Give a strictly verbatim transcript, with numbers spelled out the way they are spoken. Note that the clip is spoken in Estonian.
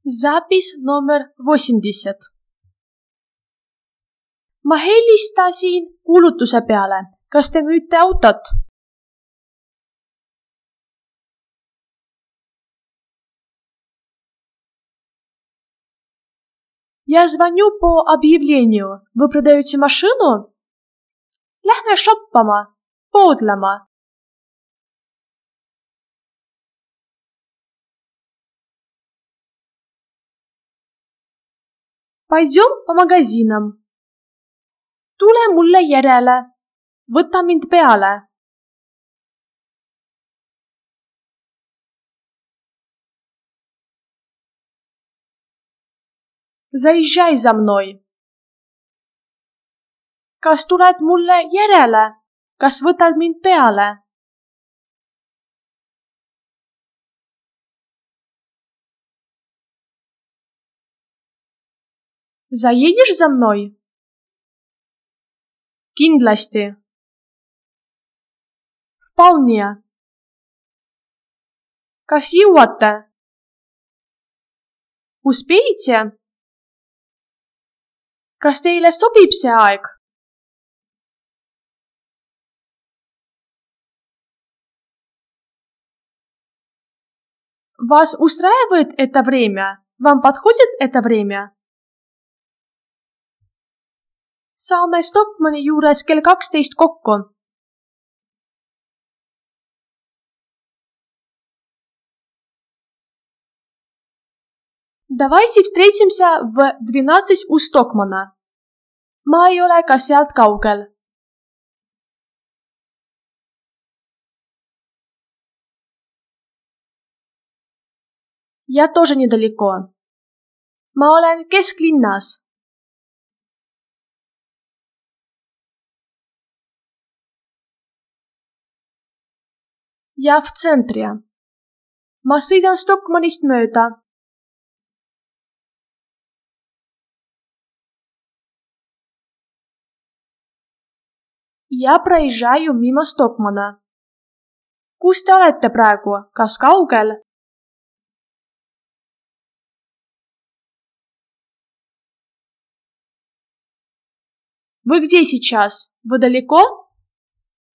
Запis number восемьдесят. Ma helistasin kuulutuse peale. Kas te müüte autot? Я звоню по объявлению. Вы продаете машину? Lähme shoppama, poodlema. Пойдем по магазинам. Tule mulle järele. Võta mind peale. Заезжай за мной. Kas tuled mulle järele? Kas võtad mind peale? Заедешь за мной? Kindlasti. Вполне. Kas jõuate? Успеете? Kas teile sobib see aeg? Вас устраивает это время? Вам подходит это время? Saame Stockmanni juures kell kaksteist kokku. Давайте встретимся в двенадцать у Stockmanna. Ma ei ole ka sealt kaugel. Я тоже недалеко. Ma olen kesklinnas. Я в центре. Ma sõidan Stockmannist mööda. Я проезжаю мимо Stockmanna. Kus te olete praegu? Kas kaugel? Вы где сейчас? Вы далеко?